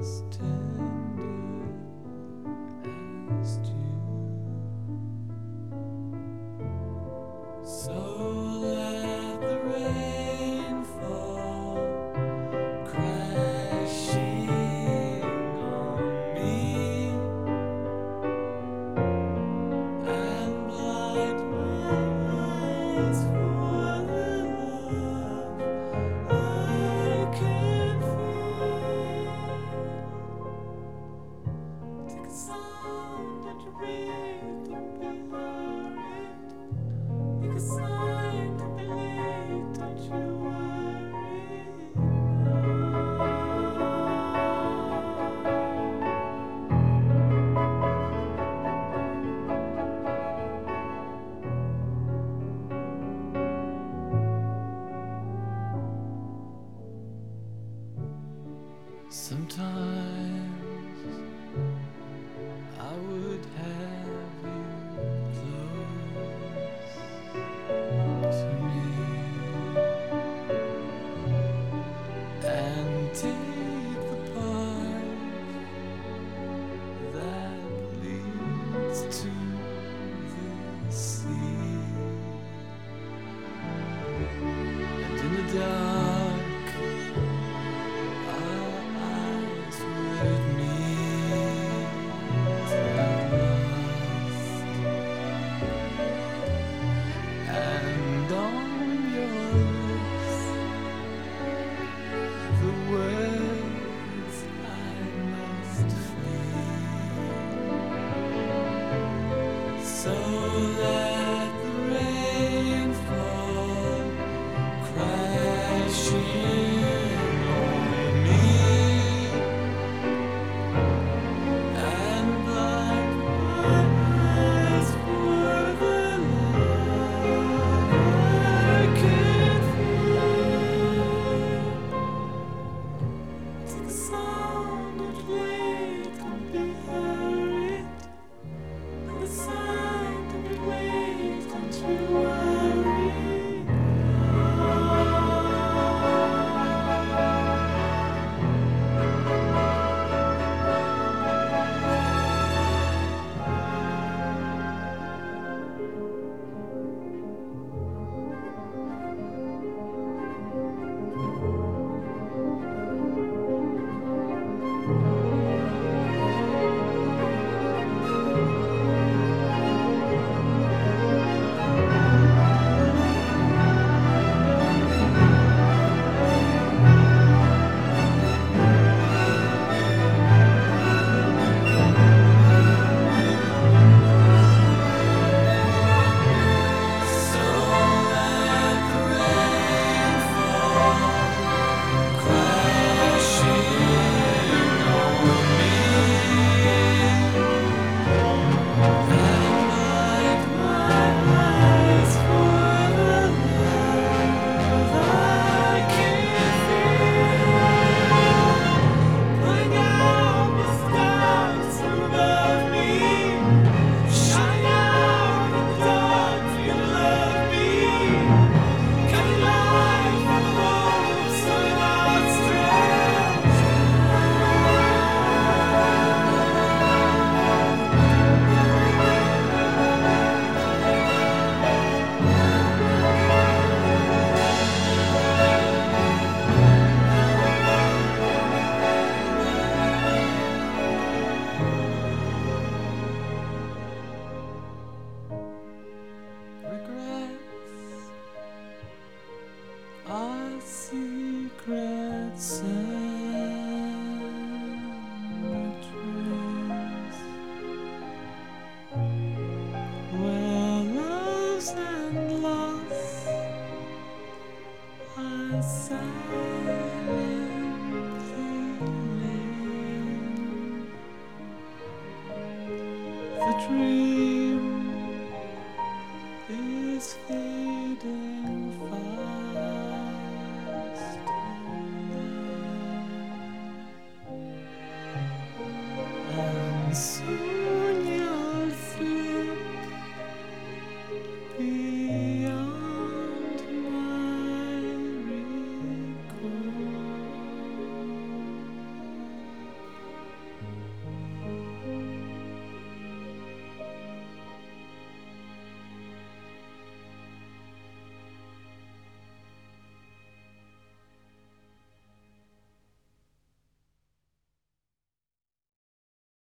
as tender as dew. So let the rain fall crashing on me and blind my eyes for the love I can feel. Take a sound and you breathe, don't be hurried. Make a sign, don't be late, don't you worry. Sometimes I would have you close to me and take the path that leads to the sea. And in the dark, our eyes would meet at last, and on your lips the words I must flee. So let the rain fall crashing on me and blind my eyes for the love I can feel. Take a sound and wait, don't be hurried. Make a sign, don't be late, don't you worry. So let the rain fall crashing on me and blind my eyes for the love I can feel. Pulling out the stars above me, shine out in the dark, feel love me. Cutting light from the ropes of outstretched regrets are secret cemeteries where loves and loss are silently laid. The dream